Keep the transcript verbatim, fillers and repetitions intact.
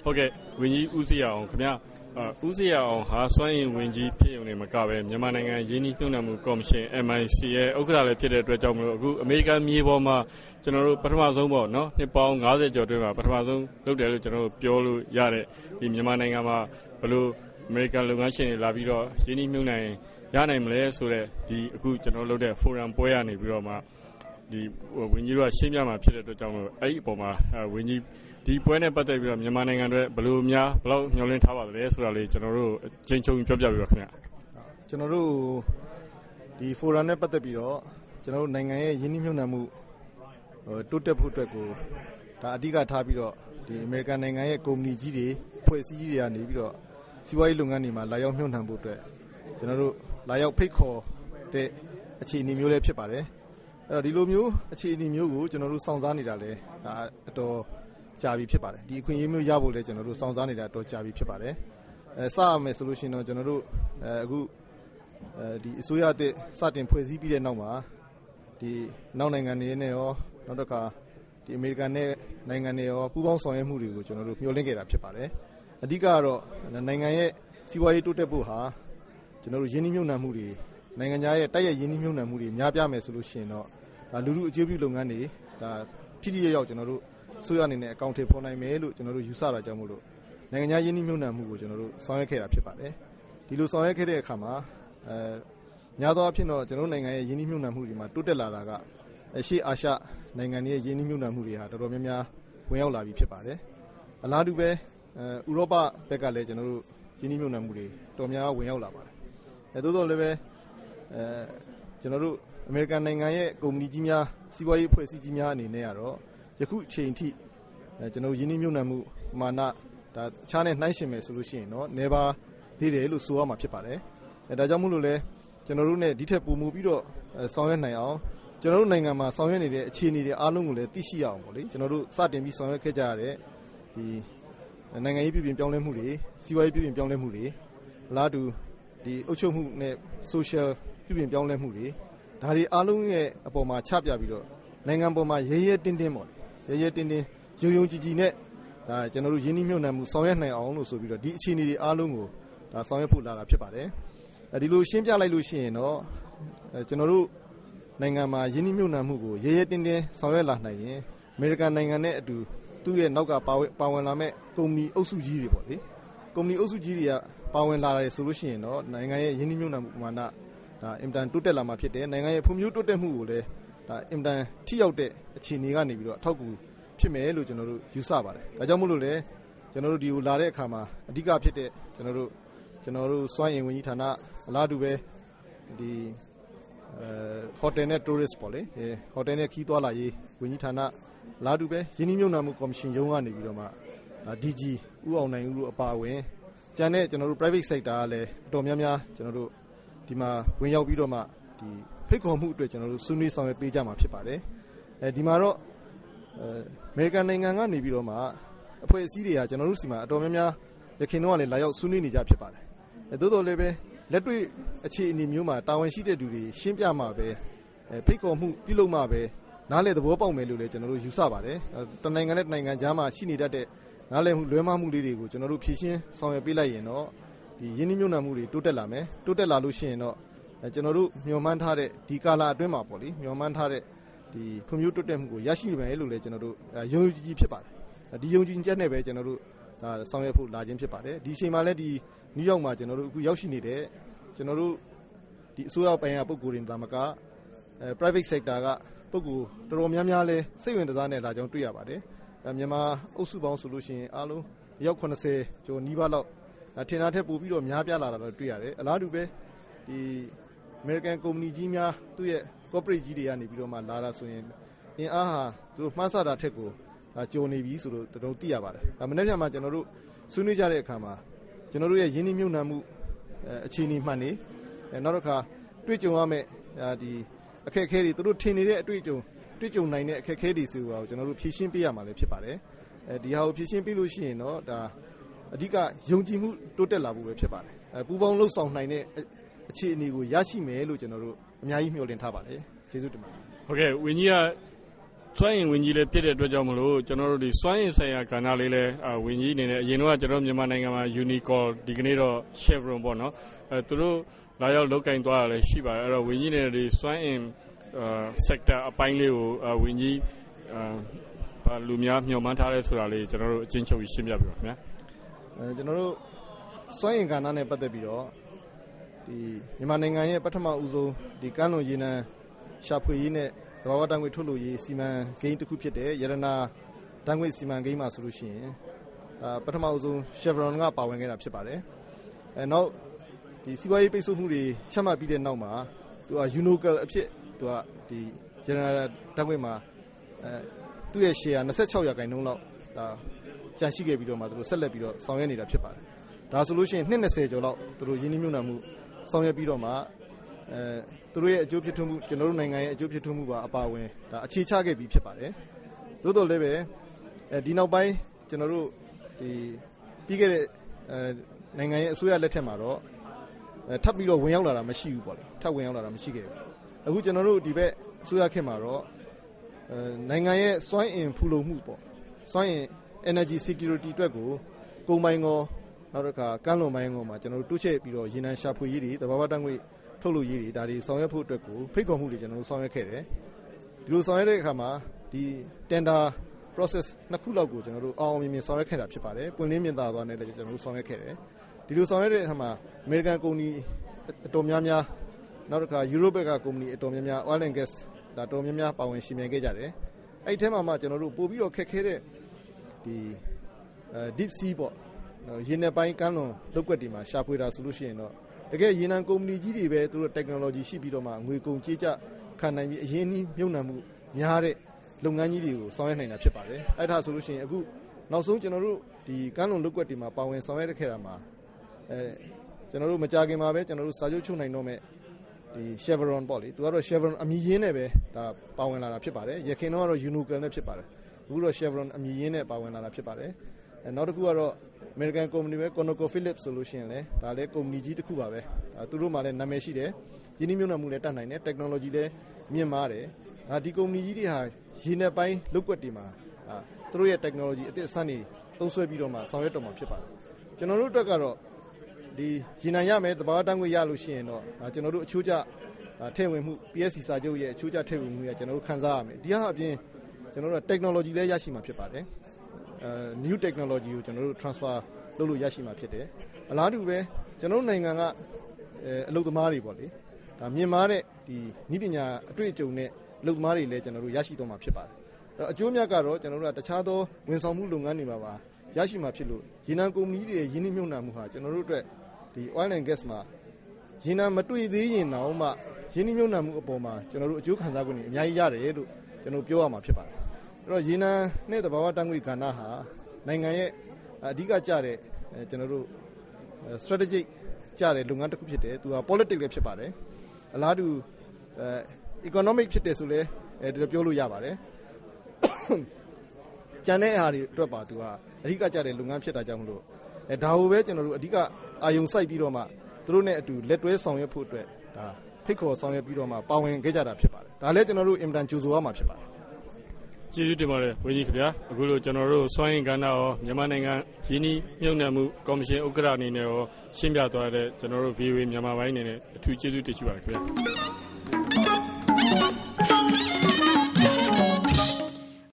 ဟုတ်ကဲ့ဝန်ကြီးဦးစီးအောင်ခင်ဗျာဦးစီးအောင်ဟာစွမ်းအင်ဝန်ကြီးဖြစ်ုံနဲ့မကပဲမြန်မာနိုင်ငံရင်းနှီးမြှုပ်နှံမှုကော်မရှင် M I C ရဲ့ဥက္ကဋ္ဌလည်းဖြစ်တဲ့အတွက်ကြောင့်မလို့အခုအမေရိကန်မြေပေါ်မှာကျွန်တော်တို့ပထမဆုံးပေါ့နော်နှစ်ပေါင်း၅၀ကျော်တွင်းမှာပထမဆုံးလုပ်တယ်လို့ကျွန်တော်တို့ပြောလို့ရတဲ့ဒီမြန်မာနိုင်ငံမှာဘယ်လိုအမေရိကန်လုပ်ငန်းရှင်တွေလာပြီးတော့ရင်းနှီးမြှုပ်နှံရနိုင်မလဲဆိုတဲ့ဒီအခုကျွန်တော်လုပ်တဲ့ forum ပွဲရနေပြီးတော့မှဒီဝန်ကြီးတို့ကရှင်းပြမှာဖြစ်တဲ့အတွက်ကြောင့်မလို့အဲ့ဒီအပေါ်မှာဝန်ကြီးဒီပွဲနဲ့ပတ်သက်ပြီးတော့မြန်မာနိုင်ငံတွေဘယ်လိုများဘယ်လောက်ညှော်လင့်ထားပါလဲဆိုတာလေးကျွန်တော်တို့ချိန်ချုံပြောပြပြီးတော့ခင်ဗျာကျွန်တော်တို့ဒီ forum နဲ့ပတ်သက်ပြီးတော့ကျွန်တော်တို့နိုင်ငံရဲ့ယင်းနှိမ့်မြှုပ်နှံမှုတိုးတက်ဖို့အတွက်ကိုဒါအဓိကထားပြီးတော့ဒီအမေရိကန်နိုင်ငံရဲ့ကုမ္ပဏီကြီးတွေဖွဲ့စည်းကြီးတွေကနေပြီးတော့စီးပွားရေးလုပ်ငန်းတွေမှာလာရောက်မြှုပ်နှံဖို့အတွက်ကျွန်တော်တို့လာရောက်ဖိတ်ခေါ်တဲ့အခြေအနေမျိုးလည်းဖြစ်ပါတယ်အဲ့တော့ဒီလိုမျိုးအခြေအနေမျိုးကိုကျွန်တော်တို့စောင့်စားနေတာလဲဒါအတော်ကြာပြီဖြစ်ပါတယ်ဒီအခွင့်အရေးမျိုးရဖို့လဲကျွန်တော်တို့စောင့်စားနေတာအတော်ကြာပြီဖြစ်ပါတယ်အဲစရမယ်ဆိုလို့ရှိရင်တော့ကျွန်တော်တို့အဲအခုအဲဒီအစိုးရအသစ်စတင်ဖွဲ့စည်းပြီးတဲ့နောက်မှာဒီနောက်နိုင်ငံတွေနဲ့ရောနောက်တစ်ခါဒီအမေရိကန်နဲ့နိုင်ငံတွေရောပူးပေါင်းဆောင်ရွက်မှုတွေကိုကျွန်တော်တို့မျှော်လင့်ခဲ့တာဖြစ်ပါတယ်အဓိကကတော့နိုင်ငံရဲ့စီးပွားရေးတိုးတက်ဖို့ဟာကျွန်တော်တို့ယင်းနှိမ့်မြှုပ်နှံမှုတွေနိုင်ငံခြားရဲ့တိုက်ရိုက်ယင်းနှိမ့်မြှုပ်နှံမှုတွေများပြားမယ်ဆိုလို့ရှိရင်တော့ဒါလူလူအကျိုးပြုလုပ်ငန်းတွေဒါထိထိရောက်ရောက်ကျွန်တော်တို့ဆိုရအနေနဲ့အကောင့်ထဲပေါ်နိုင်မယ်လို့ကျွန်တော်တို့ယူဆတာကြောင့်မို့လို့နိုင်ငံခြားယင်းနှိမ့်မြှုပ်နှံမှုကိုကျွန်တော်တို့ဆောင်ရွက်ခဲ့တာဖြစ်ပါတယ်ဒီလိုဆောင်ရွက်ခဲ့တဲ့အခါမှာအဲများသောအားဖြင့်တော့ကျွန်တော်တို့နိုင်ငံရဲ့ယင်းနှိမ့်မြှုပ်နှံမှုတွေမှာတိုးတက်လာတာကအရှေ့အာရှနိုင်ငံတွေရဲ့ယင်းနှိမ့်မြှုပ်နှံမှုတွေဟာတော်တော်များများဝင်ရောက်လာပြီဖြစ်ပါတယ်အလားတူပဲအဲဥရောပဘက်ကလည်းကျွန်တော်တို့ယင်းနှိမ့်မြှုပ်နှံမှုတွေတော်များများဝင်ရောက်လာပါတယ်အဲသို့တော်လည်းပဲအဲကျွန်တော်တို့အမေရိကန်နိုင်ငံရဲ့ကုမ္ပဏီကြီးများစီးပွားရေးအဖွဲ့အစည်းကြီးများအနေနဲ့ကတော့ယခုချိန်ထိအဲကျွန်တော်ယင်းနှိမ့်မြှုပ်နှံမှုမာနဒါခြားနဲ့နှိုင်းယှဉ်မယ်ဆိုလို့ရှိရင်တော့နေပါသေးတယ်လို့ဆိုရမှာဖြစ်ပါတယ်အဲဒါကြောင့်မို့လို့လဲကျွန်တော်တို့ ਨੇ ဒီထက်ပိုမိုပြီးတော့ဆောင်ရွက်နိုင်အောင်ကျွန်တော်တို့နိုင်ငံမှာဆောင်ရွက်နေတဲ့အခြေအနေတွေအားလုံးကိုလည်းသိရှိရအောင်ပေါ့လေကျွန်တော်တို့စတင်ပြီးဆောင်ရွက်ခဲ့ကြရတဲ့ဒီနိုင်ငံရေးပြည်ပြင်ပြောင်းလဲမှုတွေစီးပွားရေးပြည်ပြင်ပြောင်းလဲမှုတွေအလားတူဒီအုပ်ချုပ်မှုနဲ့ social ပြည်ပြင်ပြောင်းလဲမှုတွေဒါတွေအားလုံးရဲ့အပေါ်မှာချပြပြီးတော့နိုင်ငံပေါ်မှာရဲရဲတင်းတင်းပေါ့ရဲရဲတင်းတင်းယုံယုံကြည်ကြည်နဲ့ဒါကျွန်တော်တို့ယင်းနှိမ့်မြှုပ်နှံမှုဆောင်ရွက်နိုင်အောင်လို့ဆိုပြီးတော့ဒီအခြေအနေတွေအားလုံးကိုဒါဆောင်ရွက်ဖို့လာတာဖြစ်ပါတယ်အဲဒီလိုရှင်းပြလိုက်လို့ရှိရင်တော့အဲကျွန်တော်တို့နိုင်ငံမှာယင်းနှိမ့်မြှုပ်နှံမှုကိုရဲရဲတင်းတင်းဆောင်ရွက်လာနိုင်ရင်အမေရိကန်နိုင်ငံနဲ့အတူသူ့ရဲ့နောက်ကပါဝင်ပါဝင်လာမဲ့ကုမ္ပဏီအုပ်စုကြီးတွေပေါ့လေကုမ္ပဏီအုပ်စုကြီးတွေကပါဝင်လာတယ်ဆိုလို့ရှိရင်တော့နိုင်ငံရဲ့ယင်းနှိမ့်မြှုပ်နှံမှုပမာဏဒါအင်တန်တိုးတက်လာမှာဖြစ်တယ်နိုင်ငံရဲ့ဖွံ့ဖြိုးတိုးတက်မှုကိုလည်းဒါအင်တန်ထိရောက်တဲ့အခြေအနေကနေပြီးတော့အထောက်အကူဖြစ်မယ်လို့ကျွန်တော်တို့ယူဆပါတယ်ဒါကြောင့်မို့လို့လည်းကျွန်တော်တို့ဒီကိုလာတဲ့အခါမှာအဓိကဖြစ်တဲ့ကျွန်တော်တို့ကျွန်တော်တို့စွမ်းအင်ဝန်ကြီးဌာနအလားတူပဲဒီအဲဟိုတယ်နဲ့ tourist ပေါ့လေဟိုတယ်နဲ့ခီးသွားလာရေးဝန်ကြီးဌာနလာတူပဲယင်းနှိမ့်မြှုပ်နှံမှုကော်မရှင်ရုံးကနေပြီးတော့မှ D G ဦးအောင်နိုင်ဦးတို့အပါအဝင်ကျန်တဲ့ကျွန်တော်တို့ private sector ကလည်းအတော်များများကျွန်တော်တို့ဒီမှာဝင်ရောက်ပြီးတော့မှဒီဖိတ်ခေါ်မှုအတွက်ကျွန်တော်တို့ဆွေးနွေးဆောင်ရွက်ပေးကြမှာဖြစ်ပါတယ်အဲဒီမှာတော့အဲအမေရိကန်နိုင်ငံကနေပြီးတော့မှအဖွဲ့အစည်းတွေကကျွန်တော်တို့စီမှာအတော်များများရခိုင်တော့လည်းလာရောက်ဆွေးနွေးနေကြဖြစ်ပါတယ်အဲသို့တော်လည်းပဲလက်တွေ့အခြေအနေမျိုးမှာတာဝန်ရှိတဲ့သူတွေရှင်းပြမှာပဲအဲဖိတ်ခေါ်မှုပြုလုပ်မှာပဲနားလည်သဘောပေါက်မယ်လို့လည်းကျွန်တော်တို့ယူဆပါတယ်တနိုင်ငံနဲ့နိုင်ငံကြားမှာရှိနေတတ်တဲ့နားလည်မှုလွဲမှားမှုလေးတွေကိုကျွန်တော်တို့ဖြည့်ရှင်းဆောင်ရွက်ပေးလိုက်ရင်တော့ဒီယင်းနှိမ့်မြှုပ်နှံမှုတွေတိုးတက်လာမယ်တိုးတက်လာလို့ရှိရင်တော့အဲကျွန်တော်တို့မျှော်မှန်းထားတဲ့ဒီကာလအတွင်းမှာပေါ့လေမျှော်မှန်းထားတဲ့ဒီဖွံ့ဖြိုးတိုးတက်မှုကိုရရှိနိုင်မယ်လို့လည်းကျွန်တော်တို့ယုံကြည်ကြည်ဖြစ်ပါတယ်ဒီယုံကြည်ချက်နဲ့ပဲကျွန်တော်တို့ဆောင်ရွက်ဖို့လာခြင်းဖြစ်ပါတယ်ဒီအချိန်မှာလည်းဒီနယူးယောက်မှာကျွန်တော်တို့အခုရောက်ရှိနေတဲ့ကျွန်တော်တို့ဒီအစိုးရပိုင်းကပုဂ္ဂိုလ်တွေသာမကအဲ private sector ကပုဂ္ဂိုလ်တော်တော်များများလဲစိတ်ဝင်စားနေလာကြောင်းတွေ့ရပါတယ်အဲမြန်မာအုပ်စုပေါင်းဆိုလို့ရှိရင်အားလုံးရောက်၇၀ကျော်နီးပါးလောက်ထင်တာထက်ပိုပြီးတော့များပြားလာတာတော့တွေ့ရတယ်အလားတူပဲဒီ American ကုမ္ပဏီကြီးများသူ့ရဲ့ corporate ကြီးတွေကနေပြီးတော့မှလာတာဆိုရင်အင်အားဟာသူတို့မှန်းဆတာထက်ကိုကျော်နေပြီဆိုတော့တော်တော်သိရပါတယ်ဒါမနေ့ကမှကျွန်တော်တို့ဆွေးနွေးကြတဲ့အခါမှာကျွန်တော်တို့ရဲ့ယင်းနှိမ့်မြှုပ်နှံမှုအခြေအနေမှန်နေနောက်တစ်ခါတွေ့ကြုံရမယ့်ဒီအခက်အခဲတွေသူတို့ထင်နေတဲ့အတွေ့အကြုံတွေ့ကြုံနိုင်တဲ့အခက်အခဲတွေဆိုတာကိုကျွန်တော်တို့ဖြေရှင်းပေးရမှာလည်းဖြစ်ပါတယ်အဲဒီဟာကိုဖြေရှင်းပေးလို့ရှိရင်တော့ဒါအဓိကယုံကြည်မှုတိုးတက်လာဖို့ပဲဖြစ်ပါတယ်အဲပူပေါင်းလှုပ်ဆောင်နိုင်တဲ့အခြေအနေကိုရရှိမယ်လို့ကျွန်တော်တို့အများကြီးမျှော်လင့်ထားပါတယ်ကျေးဇူးတင်ပါတယ်ဟုတ်ကဲ့ဝင်းကြီးကစွမ်းအင်ဝင်ကြီးလည်းဖြစ်တဲ့အတွက်ကြောင့်မလို့ကျွန်တော်တို့ဒီစွမ်းအင်ဆိုင်ရာကဏ္ဍလေးလည်းဝင်ကြီးအနေနဲ့အရင်တော့ကျွန်တော်မြန်မာနိုင်ငံမှာ Unicor ဒီကနေ့တော့ Chevron ပေါ့နော်အဲသူတို့လာရောက်လောက်ကင်သွားတာလည်းရှိပါတယ်အဲ့တော့ဝင်ကြီးနေဒီစွမ်းအင် sector အပိုင်းလေးကိုဝင်ကြီးဘာလူများမျှော်မှန်းထားလဲဆိုတာလေးကျွန်တော်တို့အချင်းချုပ်ရှင်းပြပြပါခင်ဗျာအဲကျွန်တော်တို့စွမ်းအင်ကဏ္ဍနဲ့ပတ်သက်ပြီးတော့ဒီမြန်မာနိုင်ငံရဲ့ပထမဦးဆုံးဒီကမ်းလွန်ရေနံရှာဖွေရေးနဲ့သဘာဝဓာတ်ငွေ့ထုတ်လုပ်ရေးစီမံကိန်းတစ်ခုဖြစ်တဲ့ရတနာဓာတ်ငွေ့စီမံကိန်းမှာဆိုလို့ရှိရင်ဒါပထမဦးဆုံး Chevron ကပါဝင်ခဲ့တာဖြစ်ပါတယ်အဲနောက်ဒီစီးပွားရေးပိတ်ဆို့မှုတွေချမှတ်ပြီးတဲ့နောက်မှာသူက Unocal အဖြစ်သူကဒီရတနာဓာတ်ငွေ့မှာအဲသူ့ရဲ့ share ၂၆ရာခိုင်နှုန်းလောက်ဒါကျန်ရှိခဲ့ပြီးတော့မှသူတို့ဆက်လက်ပြီးတော့ဆောင်ရွက်နေတာဖြစ်ပါတယ်ဒါဆိုလို့ရှိရင်နှစ်၂၀ကျော်လောက်သူတို့ရင်းနှီးမြှုပ်နှံမှုဆောင်ရွက်ပြီးတော့မှအဲသူတို့ရဲ့အကျိုးဖြစ်ထွန်းမှုကျွန်တော်တို့နိုင်ငံရဲ့အကျိုးဖြစ်ထွန်းမှုပါအပါအဝင်ဒါအခြေချခဲ့ပြီးဖြစ်ပါတယ်သို့တော်လည်းပဲအဲဒီနောက်ပိုင်းကျွန်တော်တို့ဒီပြီးခဲ့တဲ့အဲနိုင်ငံရဲ့အစိုးရလက်ထက်မှာတော့အဲထပ်ပြီးတော့ဝင်ရောက်လာတာမရှိဘူးပေါ့လေထပ်ဝင်ရောက်လာတာမရှိခဲ့ဘူးအခုကျွန်တော်တို့ဒီဘက်အစိုးရခေတ်မှာတော့အဲနိုင်ငံရဲ့စွမ်းအင်ဖူလုံမှုပေါ့စွမ်းအင် energy security အတွက်ကိုကုန်ပိုင်းကောနောက်တစ်ခါကမ်းလွန်ပိုင်းကောမှာကျွန်တော်တို့တိုးချဲ့ပြီးတော့ရေနံရှာဖွေရေးတွေသဘာဝဓာတ်ငွေ့ထုတ်လုပ်ရေးတွေဒါတွေဆောင်ရွက်ဖို့အတွက်ကိုဖိတ်ခေါ်မှုတွေကျွန်တော်တို့ဆောင်ရွက်ခဲ့တယ်ဒီလိုဆောင်ရွက်တဲ့အခါမှာဒီ tender process နှစ်ခုလောက်ကိုကျွန်တော်တို့အောင်အောင်မြင်မြင်ဆောင်ရွက်ခဲ့တာဖြစ်ပါတယ်ပွင့်လင်းမြင်သာသွားတဲ့လည်းကျွန်တော်တို့ဆောင်ရွက်ခဲ့တယ်ဒီလိုဆောင်ရွက်တဲ့အခါမှာ American ကုမ္ပဏီအတော်များများနောက်တစ်ခါ Europe ကကုမ္ပဏီအတော်များများ oil and gas ဒါတော်များများပါဝင်ရှင်မြန်ခဲ့ကြတယ်အဲ့ဒီထဲမှာမှကျွန်တော်တို့ပို့ပြီးတော့ခက်ခဲတဲ့ဒီ deep sea ပေါ့ရေနံပိုင်းကမ်းလွန်လုပ်ကွက်တွေမှာရှာဖွေတာဆိုလို့ရှိရင်တော့တကယ်ရေနံကုမ္ပဏီကြီးတွေပဲသူတို့ technology ရှိပြီးတော့မှငွေကုန်ကြေးကျခံနိုင်ပြီးအရင်းနှီးမြှုပ်နှံမှုများတဲ့လုပ်ငန်းကြီးတွေကိုဆောင်ရွက်နိုင်တာဖြစ်ပါတယ်အဲ့ဒါဆိုလို့ရှိရင်အခုနောက်ဆုံးကျွန်တော်တို့ဒီကမ်းလွန်လုပ်ကွက်တွေမှာပါဝင်ဆောင်ရွက်ခဲ့တာမှာအဲကျွန်တော်တို့မကြခင်မှာပဲကျွန်တော်တို့စာချုပ်ချုပ်နိုင်တော့မဲ့ဒီ Chevron ပေါ့လေသူကတော့ Chevron အမည်ရင်းနဲ့ပဲဒါပါဝင်လာတာဖြစ်ပါတယ်ရခင်တော့ကတော့ Unocal နဲ့ဖြစ်ပါတယ်အခုတော့ Chevron အမည်ရင်းနဲ့ပါဝင်လာတာဖြစ်ပါတယ်အဲနောက်တစ်ခုကတော့ American company ပဲ ConocoPhillips ဆိုလို့ရှိရင်လည်းဒါလည်းကုမ္ပဏီကြီးတစ်ခုပါပဲသူတို့မှလည်းနာမည်ရှိတယ်ရင်းနှီးမြှုပ်နှံမှုလည်းတတ်နိုင်တယ် technology လည်းမြင့်မားတယ်ဒါဒီကုမ္ပဏီကြီးတွေဟာရေနံပိုင်းလုပ်ကွက်တွေမှာသူတို့ရဲ့ technology အသစ်အဆန်းတွေသုံးစွဲပြီးတော့မှဆောင်ရွက်တော့မှာဖြစ်ပါတယ်ကျွန်တော်တို့အတွက်ကတော့ဒီရေနံရမယ်သဘာဝဓာတ်ငွေ့ရလို့ရှိရင်တော့ကျွန်တော်တို့အချိုးကျထည့်ဝင်မှု P S C စာချုပ်ရဲ့အချိုးကျထည့်ဝင်မှုရကျွန်တော်တို့ခန်းစားရမယ်ဒီဟာအပြင်ကျွန်တော်တို့ technology လည်းရရှိမှာဖြစ်ပါတယ်အဲ new technology ကိုကျွန်တော်တို့ transfer လုပ်လို့ရရှိမှာဖြစ်တယ်အလားတူပဲကျွန်တော်တို့နိုင်ငံကအလုပ်သမားတွေပေါ့လေဒါမြင်မာတဲ့ဒီနည်းပညာအတွေ့အကြုံနဲ့အလုပ်သမားတွေလည်းကျွန်တော်တို့ရရှိတော့မှာဖြစ်ပါတယ်အဲ့တော့အကျိုးမြတ်ကတော့ကျွန်တော်တို့ကတခြားသောဝန်ဆောင်မှုလုပ်ငန်းတွေမှာပါရရှိမှာဖြစ်လို့ရေနံကုမ္ပဏီတွေရင်းနှီးမြှုပ်နှံမှုဟာကျွန်တော်တို့အတွက်ဒီ oil and gas မှာရေနံမတွေ့သေးရင်တော့မှရင်းနှီးမြှုပ်နှံမှုအပေါ်မှာကျွန်တော်တို့အကျိုးခံစား권တွေအများကြီးရတယ်လို့ကျွန်တော်ပြောရမှာဖြစ်ပါတယ်အဲ့တော့ရေနံနဲ့သဘာဝဓာတ်ငွေ့ကဏ္ဍဟာနိုင်ငံရဲ့အဓိကကျတဲ့ကျွန်တော်တို့ strategic ကျတဲ့လုပ်ငန်းတစ်ခုဖြစ်တယ်သူက politics လည်းဖြစ်ပါတယ်အလားတူ economic ဖြစ်တယ်ဆိုလဲအဲပြောလို့ရပါတယ်ကျန်တဲ့အားတွေအတွက်ပါသူကအဓိကကျတဲ့လုပ်ငန်းဖြစ်တာကြောင့်မလို့အဲဒါကိုပဲကျွန်တော်တို့အဓိကအာယုံစိုက်ပြီးတော့မှသူတို့နဲ့အတူလက်တွဲဆောင်ရွက်ဖို့အတွက်ဒါဖိတ်ခေါ်ဆောင်ရွက်ပြီးတော့မှပါဝင်ခဲ့ကြတာဖြစ်ပါတယ်ဒါလည်းကျွန်တော်တို့အင်မတန်ကြိုဆိုရမှာဖြစ်ပါတယ်ကျေးဇူးတင်ပါတယ်ဝန်ကြီးခင်ဗျာအခုလိုကျွန်တော်တို့စွမ်းအင်ကဏ္ဍရောမြန်မာနိုင်ငံရင်းနှီးမြှုပ်နှံမှုကော်မရှင်ဥက္ကဋ္ဌအနေနဲ့ရောရှင်းပြသွားတဲ့ကျွန်တော်တို့ V O A မြန်မာပိုင်းအနေနဲ့အထူးကျေးဇူးတင်ရှိပါတယ်ခင်ဗျာ